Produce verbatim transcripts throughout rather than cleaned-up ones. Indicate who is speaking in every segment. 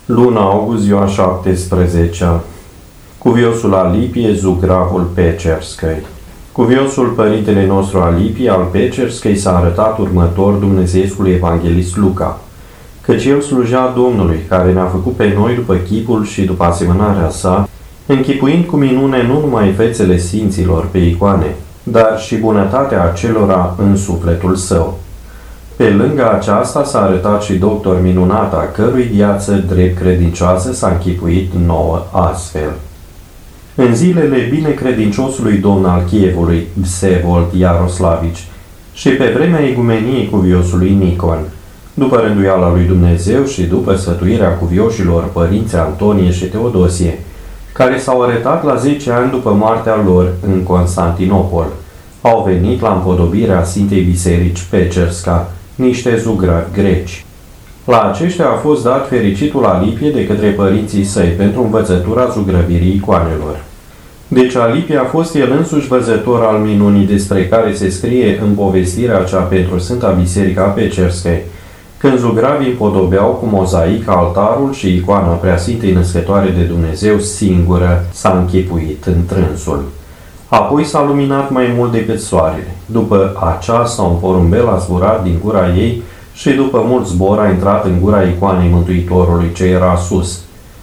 Speaker 1: Luna august, ziua șaptesprezecea. Cuviosul Alipie, Zugravul Pecerskei. Cuviosul părintele nostru Alipie al Pecerskei s-a arătat următor dumnezeescului evanghelist Luca, căci el slujea Domnului, care ne-a făcut pe noi după chipul și după asemănarea sa, închipuind cu minune nu numai fețele sfinților pe icoane, dar și bunătatea acelora în sufletul său. Pe lângă aceasta s-a arătat și doctor minunat, a cărui viață drept credincioasă s-a închipuit nouă astfel. În zilele binecredinciosului domn al Chievului, Vsevold Iaroslavici, și pe vremea igumeniei cuviosului Nicon, după rânduiala lui Dumnezeu și după sfătuirea cuvioșilor părinții Antonie și Teodosie, care s-au arătat la zece ani după moartea lor în Constantinopol, au venit la împodobirea Sfintei Biserici Pecerska niște zugravi greci. La aceștia a fost dat fericitul Alipie de către părinții săi pentru învățătura zugrăvirii icoanelor. Deci Alipie a fost el însuși văzător al minunii despre care se scrie în povestirea cea pentru Sfânta Biserica Pecerskei, când zugravii împodobeau cu mozaic altarul și icoana Preasfintei Născătoare de Dumnezeu singură s-a închipuit în trânsul. Apoi s-a luminat mai mult decât soarele. După aceasta un porumbel a zburat din gura ei și după mult zbor a intrat în gura icoanei Mântuitorului ce era sus.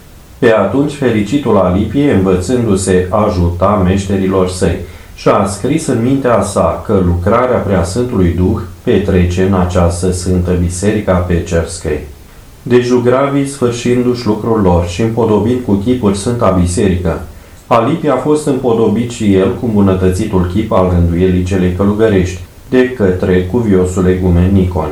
Speaker 1: Pe atunci fericitul Alipie, învățându-se, ajuta meșterilor săi și a scris în mintea sa că lucrarea Preasfântului Duh petrece în această Sfântă Biserica Pecerskei. Deci zugravii, sfârșindu-și lucrul lor și împodobind cu chipuri Sfânta Biserică, Alipie a fost împodobit și el cu îmbunătățitul chip al rânduielii celei călugărești, de către cuviosul egumen Nicon.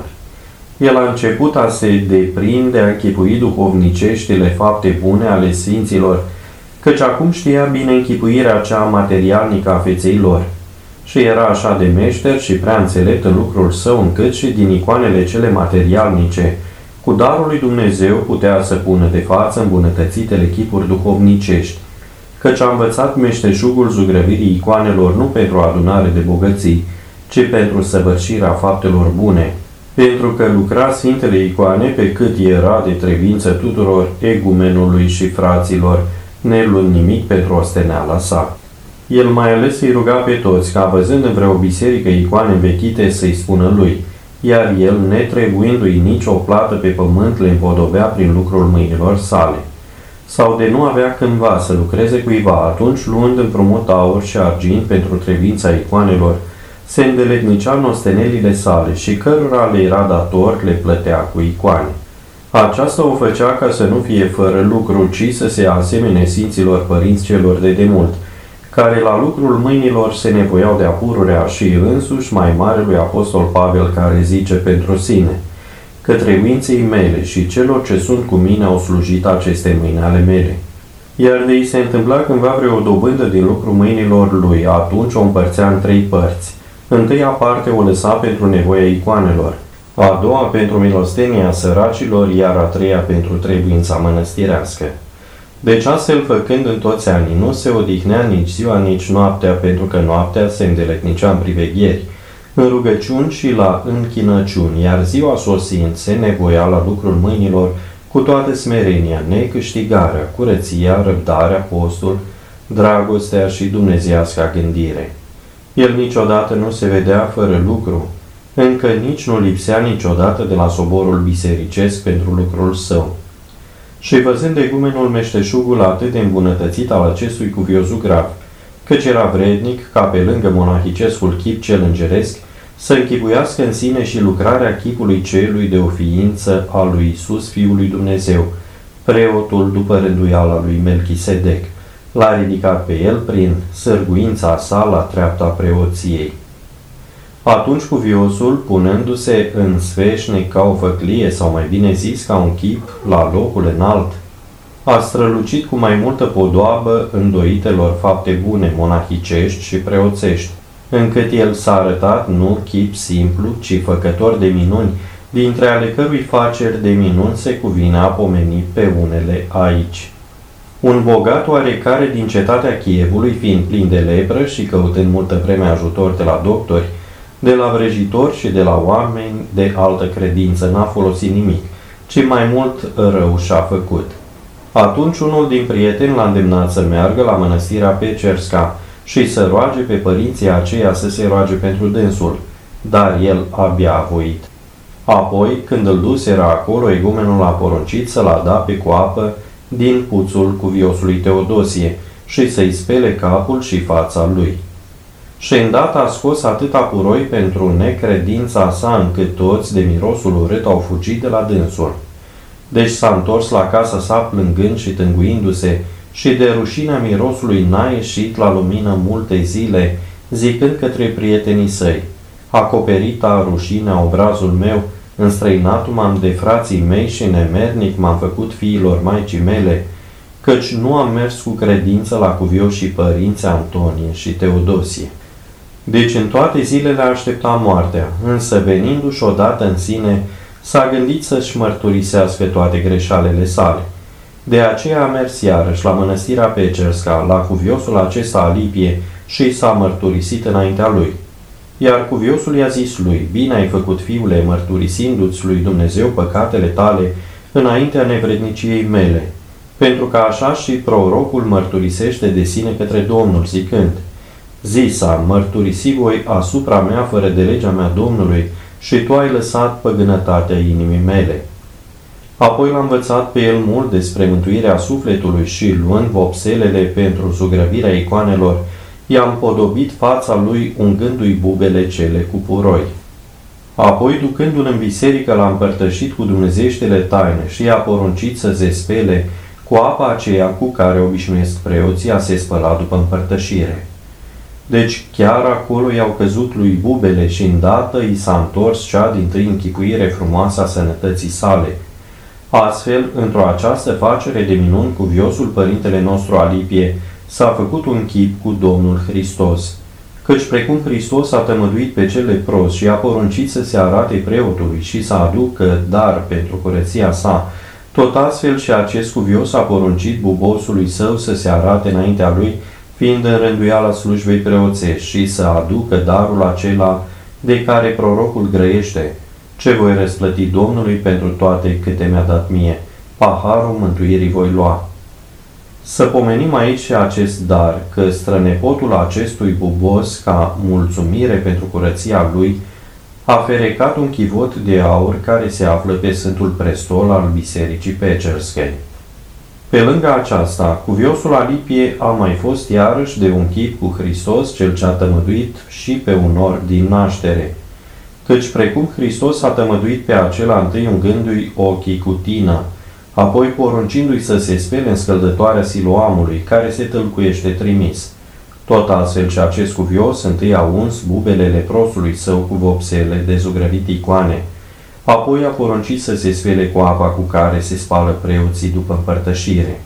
Speaker 1: El a început a se deprinde, a închipui duhovniceștile fapte bune ale sfinților, căci acum știa bine închipuirea cea materialnică a feței lor. Și era așa de meșter și prea înțelept în lucrul său, încât și din icoanele cele materialnice, cu darul lui Dumnezeu putea să pună de față îmbunătățitele chipuri duhovnicești, căci a învățat meșteșugul zugrăvirii icoanelor nu pentru adunare de bogății, ci pentru săvârșirea faptelor bune, pentru că lucra Sfintele Icoane pe cât era de trebuință tuturor egumenului și fraților, neluând nimic pentru osteneala sa. El mai ales îi ruga pe toți ca, văzând în vreo biserică icoane învechite, să-i spună lui, iar el, netrebuindu-i nici o plată pe pământ, le împodobea prin lucrul mâinilor sale. Sau de nu avea cândva să lucreze cuiva, atunci, luând împrumut aur și argint pentru trebuința icoanelor, se îndeletnicea în ostenelile sale și cărora le era dator le plătea cu icoane. Aceasta o făcea ca să nu fie fără lucru, ci să se asemene sfinților părinți celor de demult, care la lucrul mâinilor se nevoiau de apururea și însuși mai marelui apostol Pavel, care zice pentru sine, că trebuinței mele și celor ce sunt cu mine au slujit aceste mâini ale mele. Iar de-i se întâmpla cândva vreo dobândă din lucru mâinilor lui, atunci o împărțea în trei părți. Întâia parte o lăsa pentru nevoia icoanelor, a doua pentru milostenia săracilor, iar a treia pentru trebuința mănăstirească. Deci astfel făcând în toți anii, nu se odihnea nici ziua, nici noaptea, pentru că noaptea se îndeletnicea în privegheri, în rugăciuni și la închinăciuni, iar ziua sosind se nevoia la lucrul mâinilor cu toată smerenia, necâștigarea, curăția, răbdarea, postul, dragostea și dumnezeiasca gândire. El niciodată nu se vedea fără lucru, încă nici nu lipsea niciodată de la soborul bisericesc pentru lucrul său. Și văzând egumenul meșteșugul atât de îmbunătățit al acestui cuvios zugrav, căci era vrednic ca pe lângă monahicescul chip cel îngeresc să închipuiască în sine și lucrarea chipului celui de o ființă a lui Iisus, Fiul lui Dumnezeu, preotul după rânduiala lui Melchisedec, l-a ridicat pe el prin sârguința sa la treapta preoției. Atunci cuviosul, punându-se în sfeșnic ca o făclie, sau mai bine zis ca un chip, la locul înalt, a strălucit cu mai multă podoabă îndoitelor fapte bune monahicești și preoțești, încât el s-a arătat nu chip simplu, ci făcător de minuni, dintre ale cărui faceri de minuni se cuvine a pomeni pe unele aici. Un bogat oarecare din cetatea Chievului, fiind plin de lepră și căutând multă vreme ajutor de la doctori, de la vrăjitori și de la oameni de altă credință, n-a folosit nimic, ci mai mult rău și-a făcut. Atunci unul din prieteni l-a îndemnat să meargă la mănăstirea Pecerska și să roage pe părinții aceia să se roage pentru dânsul, dar el abia a voit. Apoi, când îl duseră acolo, egumenul a poruncit să-l adape cu apă din puțul cuviosului Teodosie și să-i spele capul și fața lui. Și îndată a scos atâta puroi pentru necredința sa, încât toți, de mirosul urât, au fugit de la dânsul. Deci s-a întors la casa sa plângând și tânguindu-se, și de rușinea mirosului n-a ieșit la lumină multe zile, zicând către prietenii săi: acoperita rușinea obrazul meu, înstrăinatul m-am de frații mei și nemernic m-am făcut fiilor maicii mele, căci nu am mers cu credință la cuvioșii părinți Antonie și Teodosie. Deci în toate zilele aștepta moartea, însă venindu-și odată în sine, s-a gândit să-și mărturisească toate greșalele sale. De aceea a mers iarăși la mănăstirea Pecerska, la cuviosul acesta Alipie, și s-a mărturisit înaintea lui. Iar cuviosul i-a zis lui: bine ai făcut, fiule, mărturisindu-ți lui Dumnezeu păcatele tale înaintea nevredniciei mele, pentru că așa și prorocul mărturisește de sine către Domnul, zicând: zisa, mărturisi voi asupra mea fără de legea mea Domnului, și tu ai lăsat păgânătatea inimii mele. Apoi l-a învățat pe el mult despre mântuirea sufletului și, luând vopselele pentru zugrăvirea icoanelor, i-a împodobit fața lui ungându-i bubele cele cu puroi. Apoi, ducându-l în biserică, l-a împărtășit cu dumnezeieștele taine și i-a poruncit să se spele cu apa aceea cu care obișnuiesc preoții a se spăla după împărtășire. Deci chiar acolo i-au căzut lui bubele și îndată i s-a întors cea dintâi închipuire frumoasă a sănătății sale. Astfel, într-o această facere de minuni, cuviosul părintele nostru Alipie s-a făcut un chip cu Domnul Hristos, căci precum Hristos a tămăduit pe cel lepros și a poruncit să se arate preotului și să aducă dar pentru curăția sa, tot astfel și acest cuvios a poruncit bubosului său să se arate înaintea lui, fiind în rânduiala slujbei preoțești, și să aducă darul acela de care prorocul grăiește: ce voi răsplăti Domnului pentru toate câte mi-a dat mie, paharul mântuirii voi lua. Să pomenim aici și acest dar, că strănepotul acestui bubos, ca mulțumire pentru curăția lui, a ferecat un chivot de aur care se află pe Sfântul Prestol al Bisericii Pecerskei. Pe lângă aceasta, cuviosul Alipie a mai fost iarăși de un chip cu Hristos, cel ce a tămăduit și pe un orb din naștere, căci precum Hristos a tămăduit pe acela întâi ungându-i ochii cu tină, apoi poruncindu-i să se spele în scăldătoarea Siloamului, care se tâlcuiește trimis. Tot astfel și acest cuvios întâi a uns bubele leprosului său cu vopsele de zugrăvit icoane, apoi a poruncit să se spele cu apa cu care se spală preoții după împărtășire.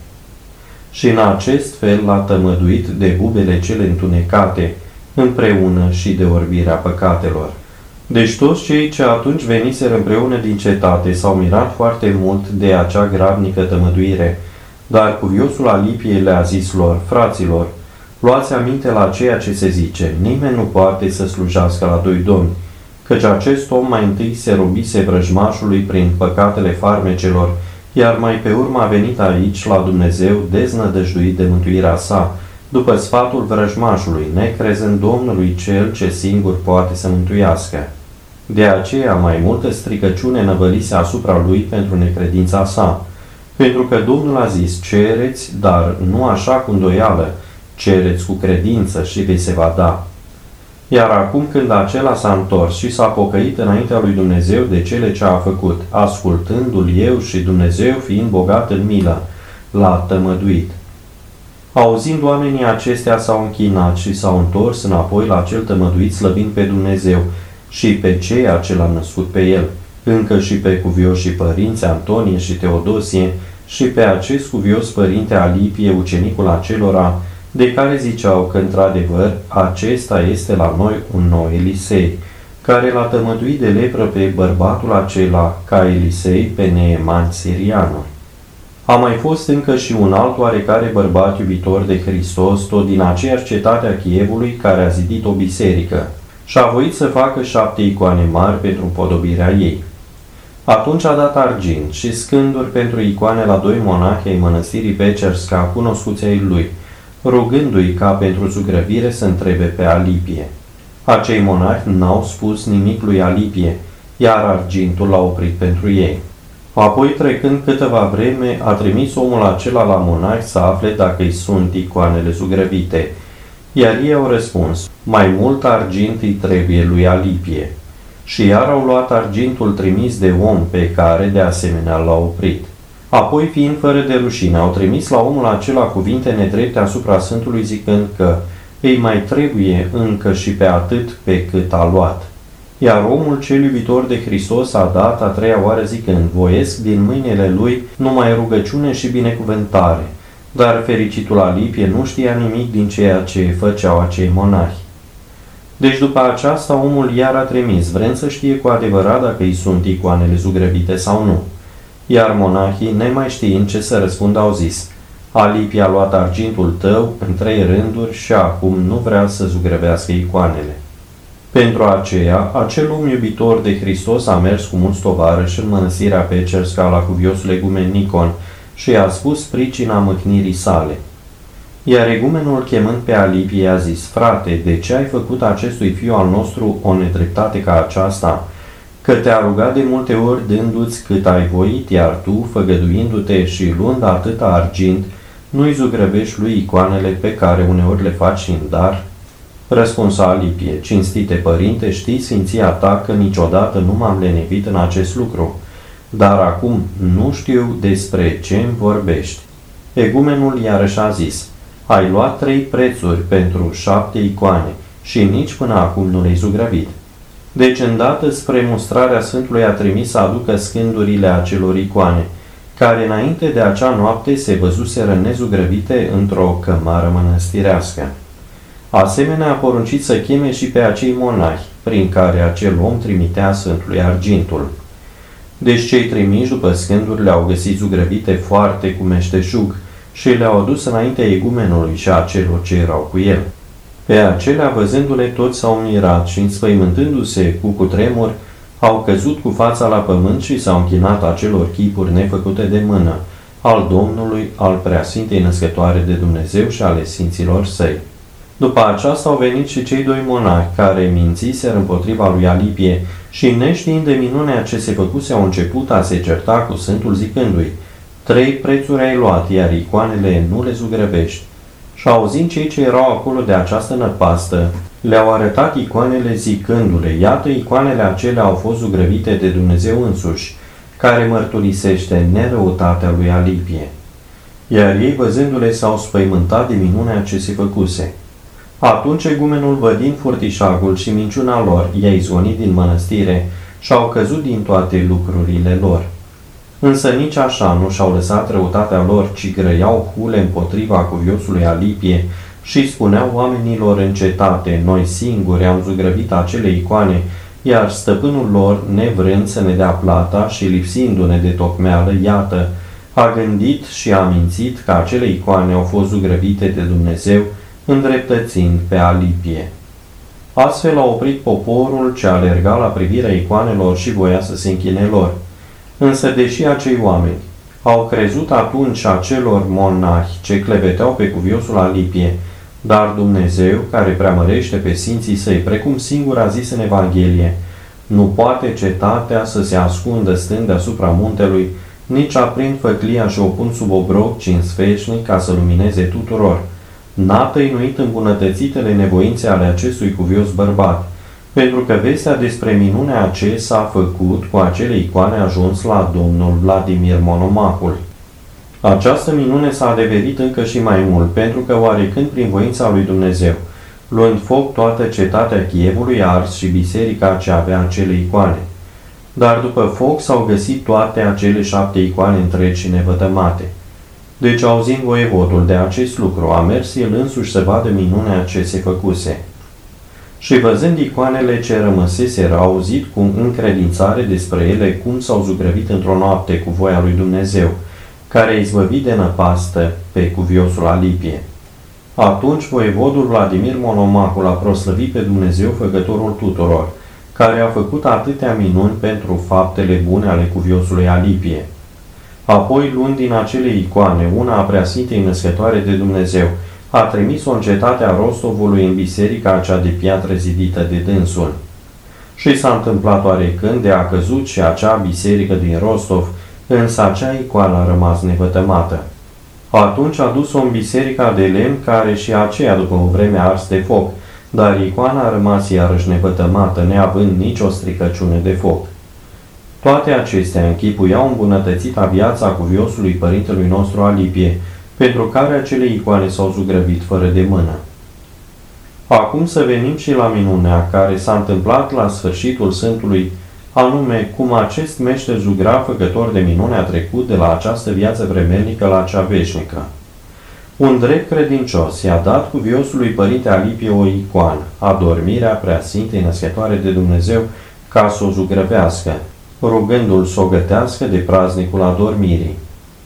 Speaker 1: Și în acest fel l-a tămăduit de bubele cele întunecate, împreună și de orbirea păcatelor. Deci toți cei ce atunci veniseră împreună din cetate s-au mirat foarte mult de acea grabnică tămăduire, dar cuviosul Alipie le-a zis lor: fraților, luați aminte la ceea ce se zice, nimeni nu poate să slujească la doi domni, căci acest om mai întâi se robise vrăjmașului prin păcatele farmecelor, iar mai pe urmă a venit aici la Dumnezeu deznădăjduit de mântuirea sa, după sfatul vrăjmașului, necrezând Domnului cel ce singur poate să mântuiască. De aceea mai multă stricăciune năvălise asupra lui pentru necredința sa, pentru că Domnul a zis: cereți, dar nu așa cu îndoială, cereți cu credință și vi se va da. Iar acum când acela s-a întors și s-a pocăit înaintea lui Dumnezeu de cele ce a făcut, ascultându-l eu și Dumnezeu fiind bogat în milă, l-a tămăduit. Auzind oamenii acestea s-au închinat și s-au întors înapoi la cel tămăduit, slăvind pe Dumnezeu și pe ceea ce l-a născut pe el, încă și pe cuvioșii părinți Antonie și Teodosie și pe acest cuvios părinte Alipie, ucenicul acelora, de care ziceau că, într-adevăr, acesta este la noi un nou Elisei, care l-a tămăduit de lepră pe bărbatul acela, ca Elisei pe Neeman sirianul. A mai fost încă și un alt oarecare bărbat iubitor de Hristos, tot din aceeași cetate a Chievului, care a zidit o biserică și a voit să facă șapte icoane mari pentru împodobirea ei. Atunci a dat argint și scânduri pentru icoane la doi monahi ai mănăstirii Pecerska, cunoscuți ai lui, rugându-i ca pentru zugrăvire să întrebe pe Alipie. Acei monahi n-au spus nimic lui Alipie, iar argintul l-a oprit pentru ei. Apoi, trecând câteva vreme, a trimis omul acela la monahi să afle dacă îi sunt icoanele zugrăvite, iar ei au răspuns, mai mult argint îi trebuie lui Alipie. Și iar au luat argintul trimis de om pe care, de asemenea, l-a oprit. Apoi, fiind fără de rușine, au trimis la omul acela cuvinte nedrepte asupra Sfântului, zicând că îi mai trebuie încă și pe atât pe cât a luat. Iar omul cel iubitor de Hristos a dat a treia oară zicând, voiesc din mâinile lui numai rugăciune și binecuvântare, dar fericitul Alipie nu știa nimic din ceea ce făceau acei monahi. Deci după aceasta omul iar a trimis, vrând să știe cu adevărat dacă îi sunt icoanele zugrăvite sau nu. Iar monahii, nemai știind ce să răspundă, au zis, Alipie a luat argintul tău în trei rânduri și acum nu vrea să zugrăvească icoanele. Pentru aceea, acel om iubitor de Hristos a mers cu mulți tovarăși în mănăstirea Pecerska la cuviosul egumen Nicon și i-a spus pricina mâhnirii sale. Iar egumenul, chemând pe Alipie, a zis, frate, de ce ai făcut acestui fiu al nostru o nedreptate ca aceasta? Că te-a rugat de multe ori dându-ți cât ai voit, iar tu, făgăduindu-te și luând atâta argint, nu-i zugrăvești lui icoanele pe care uneori le faci în dar? Răspunsa Alipie, cinstite părinte, știi sfinția ta că niciodată nu m-am lenevit în acest lucru, dar acum nu știu despre ce îmi vorbești. Egumenul iarăși a zis, ai luat trei prețuri pentru șapte icoane și nici până acum nu le-ai zugrăvit. Deci, îndată spre mustrarea Sfântului a trimis să aducă scândurile acelor icoane, care înainte de acea noapte se văzuseră nezugrăvite într-o cămară mănăstirească. Asemenea, a poruncit să cheme și pe acei monahi, prin care acel om trimitea Sfântului argintul. Deci cei trimiși după scânduri le-au găsit zugrăvite foarte cu meșteșug și le-au adus înaintea egumenului și a celor ce erau cu el. Pe acelea, văzându-le, toți s-au mirat și, înspăimântându-se cu cutremur, au căzut cu fața la pământ și s-au închinat acelor chipuri nefăcute de mână, al Domnului, al Preasfintei Născătoare de Dumnezeu și ale Sfinților Săi. După aceasta au venit și cei doi monahi, care mințiseră împotriva lui Alipie și, neștiind de minunea ce se făcuse, au început a se certa cu Sfântul zicându-i, trei prețuri ai luat, iar icoanele nu le zugrăvești. Și auzind cei ce erau acolo de această năpastă, le-au arătat icoanele zicându-le, iată, icoanele acelea au fost zugrăvite de Dumnezeu însuși, care mărturisește nerăutatea lui Alipie. Iar ei, văzându-le, s-au spăimântat de minunea ce se făcuse. Atunci egumenul, vădind furtișagul și minciuna lor, i-a izgonit din mănăstire și au căzut din toate lucrurile lor. Însă nici așa nu și-au lăsat răutatea lor, ci grăiau hule împotriva cuviosului Alipie și spuneau oamenilor în cetate, noi singuri am zugrăvit acele icoane, iar stăpânul lor, nevrând să ne dea plata și lipsindu-ne de tocmeală, iată, a gândit și a mințit că acele icoane au fost zugrăvite de Dumnezeu, îndreptățind pe Alipie. Astfel a oprit poporul ce alerga la privirea icoanelor și voia să se închine lor. Însă, deși acei oameni au crezut atunci acelor monahi ce cleveteau pe cuviosul Alipie, dar Dumnezeu, care preamărește pe sfinții săi, precum singur a zis în Evanghelie, nu poate cetatea să se ascundă stând deasupra muntelui, nici aprind făclia și o pun sub obroc, ci în sfeșnic ca să lumineze tuturor. N-a tăinuit îmbunătățitele nevoințe ale acestui cuvios bărbat, pentru că vestea despre minunea ce s-a făcut cu acele icoane a ajuns la domnul Vladimir Monomahul. Această minune s-a adeverit încă și mai mult, pentru că oarecând prin voința lui Dumnezeu, luând foc toată cetatea Chievului, a ars și biserica ce avea acele icoane. Dar după foc s-au găsit toate acele șapte icoane întregi și nevătămate. Deci, auzind voievodul de acest lucru, a mers el însuși să vadă minunea ce se făcuse. Și văzând icoanele ce rămăseseră, a auzit cu încredințare despre ele cum s-au zugrăvit într-o noapte cu voia lui Dumnezeu, care a izbăvit de năpastă pe cuviosul Alipie. Atunci voievodul Vladimir Monomahul a proslăvit pe Dumnezeu, făcătorul tuturor, care a făcut atâtea minuni pentru faptele bune ale cuviosului Alipie. Apoi, luând din acele icoane una a Preasfintei Născătoare de Dumnezeu, a trimis-o în cetatea Rostovului în biserica acea de piatră zidită de dânsul. Și s-a întâmplat oarecând de a căzut și acea biserică din Rostov, însă acea icoană a rămas nevătămată. Atunci a dus-o în biserica de lemn, care și aceea după o vreme a ars de foc, dar icoana a rămas iarăși nevătămată, neavând nicio stricăciune de foc. Toate acestea închipuiau îmbunătățita viața cuviosului părintelui nostru Alipie, pentru care acele icoane s-au zugrăvit fără de mână. Acum să venim și la minunea care s-a întâmplat la sfârșitul Sfântului, anume cum acest meșter zugrav făcător de minune a trecut de la această viață vremelnică la cea veșnică. Un drept credincios i-a dat cuviosului părinte Alipie o icoană, adormirea Preasfintei Născătoare de Dumnezeu, ca să o zugrăvească, rugându-l să o gătească de praznicul adormirii.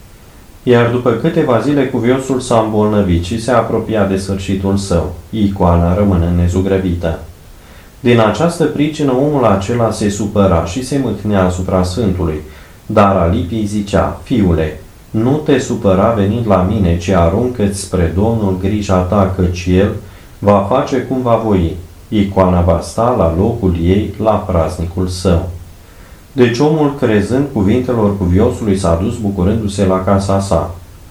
Speaker 1: Iar după câteva zile cuviosul s-a îmbolnăvit și se apropia de sfârșitul său, icoana rămânând nezugrăvită. Din această pricină omul acela se supăra și se mâhnea asupra Sfântului, dar Alipie zicea: Fiule, nu te supăra venind la mine, ci aruncă-ți spre Domnul grija ta, căci El va face cum va voi. Icoana va sta la locul ei, la praznicul său. Deci omul, crezând cuvintelor cuviosului, s-a dus bucurându-se la casa sa.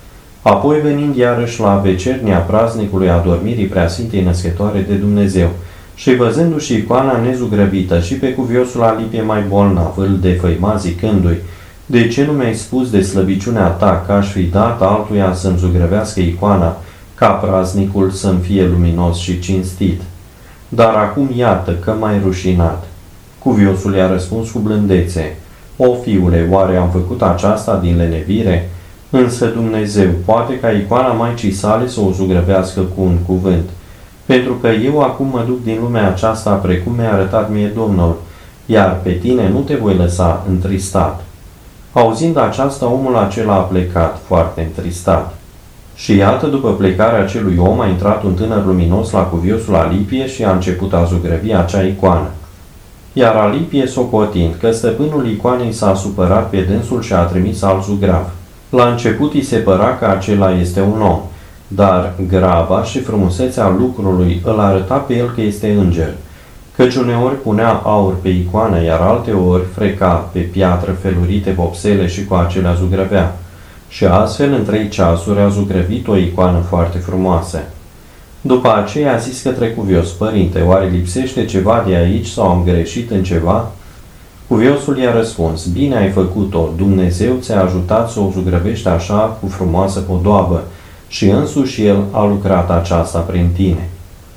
Speaker 1: Apoi, venind iarăși la vecernia praznicului adormirii Preasfintei Născătoare de Dumnezeu și văzându-și icoana nezugrăvită și pe cuviosul Alipie mai bolnav, îl defăima zicându-i: De ce nu mi-ai spus de slăbiciunea ta, că aș fi dat altuia să-mi zugrăvească icoana, ca praznicul să-mi fie luminos și cinstit? Dar acum iată că m-ai rușinat. Cuviosul i-a răspuns cu blândețe: O, fiule, oare am făcut aceasta din lenevire? Însă Dumnezeu poate ca icoana Maicii sale să o zugrăvească cu un cuvânt, pentru că eu acum mă duc din lumea aceasta precum mi-a arătat mie Domnul, iar pe tine nu te voi lăsa întristat. Auzind aceasta, omul acela a plecat foarte întristat. Și iată, după plecarea acelui om, a intrat un tânăr luminos la cuviosul Alipie și a început a zugrăvi acea icoană. Iar Alipie, socotind că stăpânul icoanei s-a supărat pe dânsul și a trimis alt zugrav. La început îi se păra că acela este un om, dar graba și frumusețea lucrului îl arăta pe el că este înger, căci uneori punea aur pe icoană, iar alteori freca pe piatră felurite vopsele și cu acelea zugrăvea. Și astfel, în trei ceasuri, a zugrăvit o icoană foarte frumoasă. După aceea a zis către cuvios: Părinte, oare lipsește ceva de aici sau am greșit în ceva? Cuviosul i-a răspuns: Bine ai făcut-o, Dumnezeu ți-a ajutat să o zugrăvești așa cu frumoasă podoabă și însuși El a lucrat aceasta prin tine.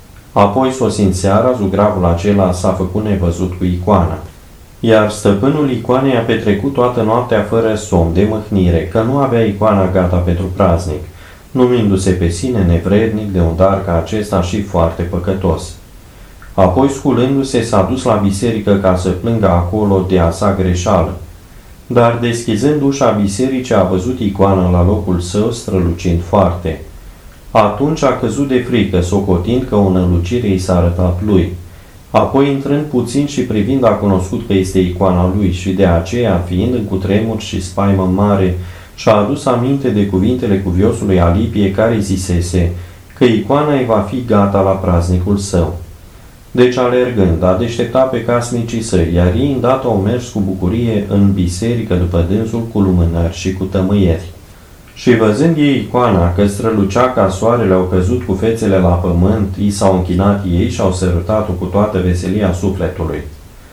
Speaker 1: Apoi, sosind seara, zugravul acela s-a făcut nevăzut cu icoana. Iar stăpânul icoanei a petrecut toată noaptea fără somn de mâhnire, că nu avea icoana gata pentru praznic, numindu-se pe sine nevrednic de un dar ca acesta și foarte păcătos. Apoi, sculându-se, s-a dus la biserică ca să plângă acolo de a sa greșeală. Dar, deschizând ușa bisericii, a văzut icoana la locul său, strălucind foarte. Atunci a căzut de frică, socotind că o nălucire i s-a arătat lui. Apoi, intrând puțin și privind, a cunoscut că este icoana lui și de aceea, fiind în cutremur și spaimă mare, și-a adus aminte de cuvintele cuviosului Alipie, care zisese că icoana îi va fi gata la praznicul său. Deci, alergând, a deșteptat pe casnicii săi, iar ei îndată au mers cu bucurie în biserică după dânsul cu lumânări și cu tămâieri. Și văzând ei icoana că strălucea ca soarele, au căzut cu fețele la pământ, i s-au închinat ei și au sărutat-o cu toată veselia sufletului.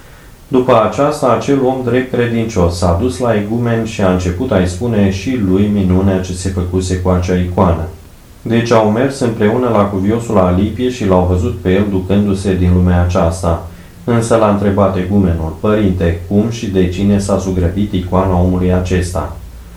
Speaker 1: După aceasta, acel om drept credincios s-a dus la igumen și a început a-i spune și lui minunea ce se făcuse cu acea icoană. Deci au mers împreună la cuviosul Alipie și l-au văzut pe el ducându-se din lumea aceasta. Însă l-a întrebat egumenul: Părinte, cum și de cine s-a zugrăvit icoana omului acesta?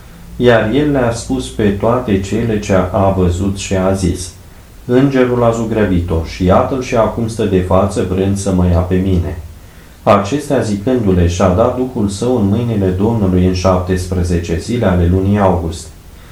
Speaker 1: Iar el le-a spus pe toate cele ce a văzut și a zis: Îngerul a zugrăvit-o și iată-l și acum stă de față vrând să mă ia pe mine. Acestea zicându-le, și-a dat Duhul Său în mâinile Domnului în șaptesprezece zile ale lunii august.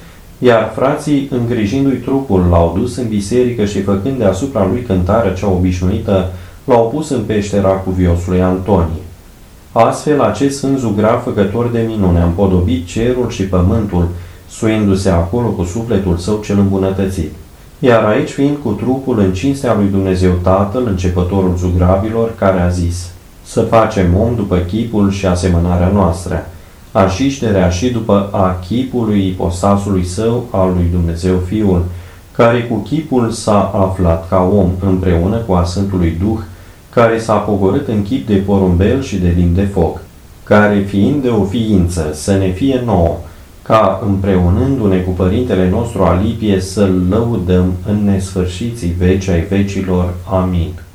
Speaker 1: Iar frații, îngrijindu-i trupul, l-au dus în biserică și, făcând deasupra lui cântarea cea obișnuită, l-au pus în peștera cuviosului Antonie. Astfel, acest sfânt zugrav făcător de minune a împodobit cerul și pământul, suindu-se acolo cu sufletul său cel îmbunătățit. Iar aici fiind cu trupul în cinstea lui Dumnezeu Tatăl, începătorul zugravilor, care a zis: să facem om după chipul și asemănarea noastră, așișterea și după a chipului ipostasului său al lui Dumnezeu Fiul, care cu chipul s-a aflat ca om împreună cu a Sfântului Duh, care s-a pogorât în chip de porumbel și de limb de foc, care fiind de o ființă să ne fie nouă, ca împreunându-ne cu Părintele nostru Alipie să-L lăudăm în nesfârșiții veci ai vecilor. Amin.